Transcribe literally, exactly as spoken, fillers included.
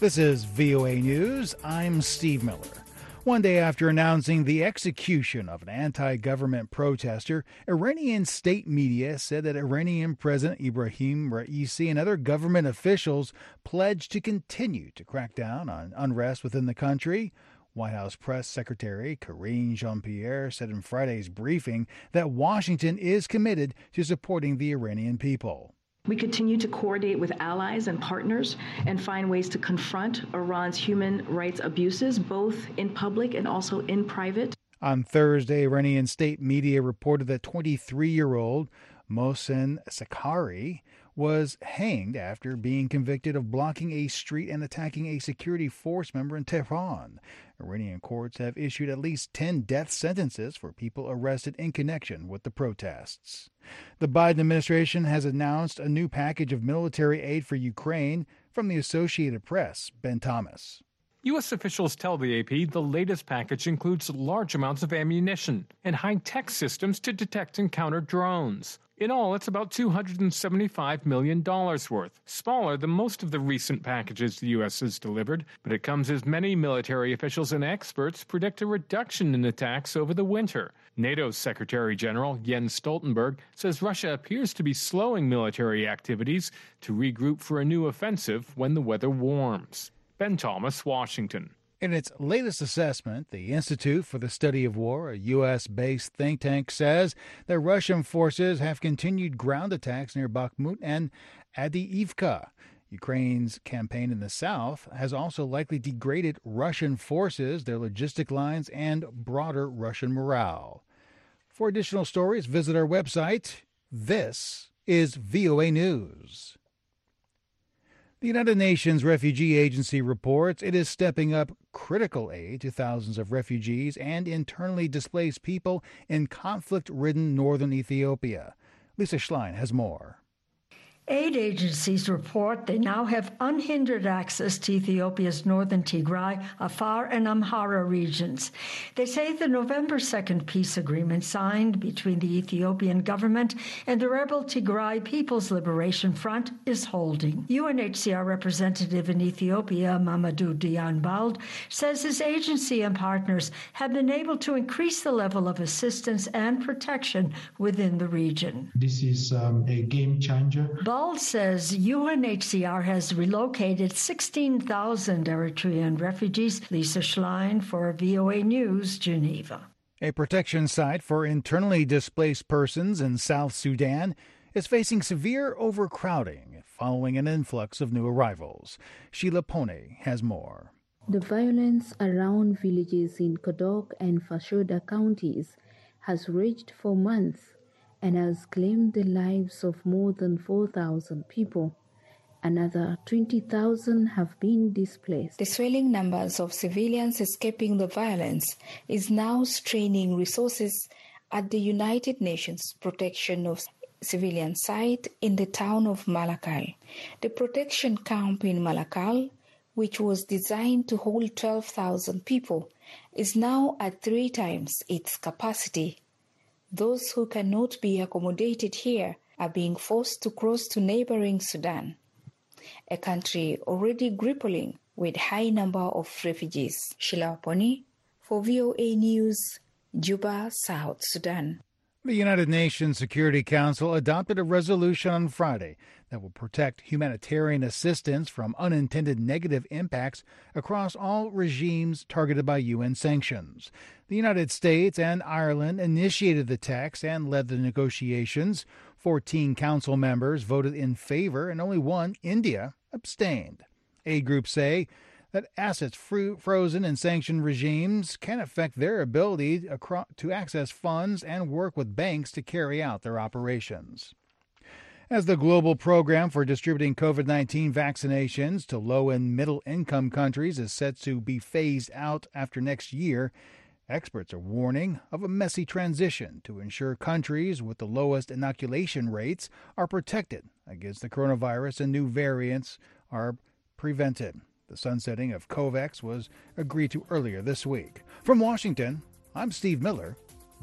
This is V O A News. I'm Steve Miller. One day after announcing the execution of an anti-government protester, Iranian state media said that Iranian President Ibrahim Raisi and other government officials pledged to continue to crack down on unrest within the country. White House Press Secretary Karine Jean-Pierre said in Friday's briefing that Washington is committed to supporting the Iranian people. We continue to coordinate with allies and partners and find ways to confront Iran's human rights abuses, both in public and also in private. On Thursday, Iranian state media reported that twenty-three-year-old Mohsen Fakhari was hanged after being convicted of blocking a street and attacking a security force member in Tehran. Iranian courts have issued at least ten death sentences for people arrested in connection with the protests. The Biden administration has announced a new package of military aid for Ukraine. From the Associated Press, Ben Thomas. U S officials tell the A P the latest package includes large amounts of ammunition and high-tech systems to detect and counter drones. In all, it's about two hundred seventy-five million dollars worth, smaller than most of the recent packages the U S has delivered, but it comes as many military officials and experts predict a reduction in attacks over the winter. NATO's Secretary General Jens Stoltenberg says Russia appears to be slowing military activities to regroup for a new offensive when the weather warms. Ben Thomas, Washington. In its latest assessment, the Institute for the Study of War, a U S-based think tank, says that Russian forces have continued ground attacks near Bakhmut and Avdiivka. Ukraine's campaign in the south has also likely degraded Russian forces, their logistic lines, and broader Russian morale. For additional stories, visit our website. This is V O A News. The United Nations Refugee Agency reports it is stepping up critical aid to thousands of refugees and internally displaced people in conflict-ridden northern Ethiopia. Lisa Schlein has more. Aid agencies report they now have unhindered access to Ethiopia's northern Tigray, Afar, and Amhara regions. They say the November second peace agreement signed between the Ethiopian government and the rebel Tigray People's Liberation Front is holding. U N H C R representative in Ethiopia, Mamadou Dianbald, says his agency and partners have been able to increase the level of assistance and protection within the region. This is um, a game changer. Bald says U N H C R has relocated sixteen thousand Eritrean refugees. Lisa Schlein for V O A News, Geneva. A protection site for internally displaced persons in South Sudan is facing severe overcrowding following an influx of new arrivals. Sheila Pone has more. The violence around villages in Kodok and Fashoda counties has raged for months and has claimed the lives of more than four thousand people. Another twenty thousand have been displaced. The swelling numbers of civilians escaping the violence is now straining resources at the United Nations Protection of Civilian Site in the town of Malakal. The protection camp in Malakal, which was designed to hold twelve thousand people, is now at three times its capacity. Those who cannot be accommodated here are being forced to cross to neighboring Sudan, a country already grappling with high number of refugees. Sheila Poni for V O A News, Juba, South Sudan. The United Nations Security Council adopted a resolution on Friday that will protect humanitarian assistance from unintended negative impacts across all regimes targeted by U N sanctions. The United States and Ireland initiated the text and led the negotiations. Fourteen council members voted in favor, and only one, India, abstained. Aid groups say that assets fro- frozen in sanctioned regimes can affect their ability acro- to access funds and work with banks to carry out their operations. As the global program for distributing COVID nineteen vaccinations to low and middle income countries is set to be phased out after next year, experts are warning of a messy transition to ensure countries with the lowest inoculation rates are protected against the coronavirus and new variants are prevented. The sunsetting of COVAX was agreed to earlier this week. From Washington, I'm Steve Miller.